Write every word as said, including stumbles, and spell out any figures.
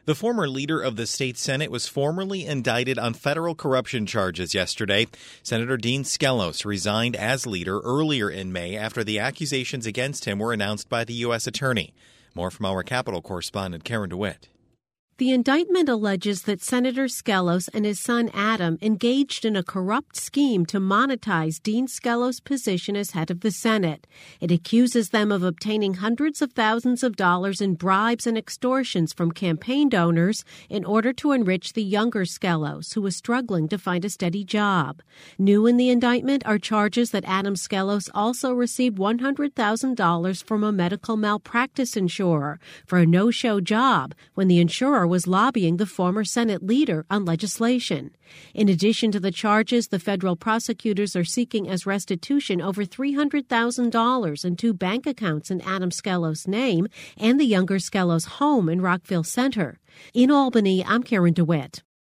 The former leader of the state Senate was formally indicted on federal corruption charges yesterday. Senator Dean Skelos resigned as leader earlier in May after the accusations against him were announced by the U S attorney. More from our Capitol correspondent Karen DeWitt. The indictment alleges that Senator Skelos and his son Adam engaged in a corrupt scheme to monetize Dean Skelos' position as head of the Senate. It accuses them of obtaining hundreds of thousands of dollars in bribes and extortions from campaign donors in order to enrich the younger Skelos, who was struggling to find a steady job. New in the indictment are charges that Adam Skelos also received one hundred thousand dollars from a medical malpractice insurer for a no-show job when the insurer was lobbying the former Senate leader on legislation. In addition to the charges, the federal prosecutors are seeking as restitution over three hundred thousand dollars in two bank accounts in Adam Skelos' name and the younger Skelos' home in Rockville Center. In Albany, I'm Karen DeWitt.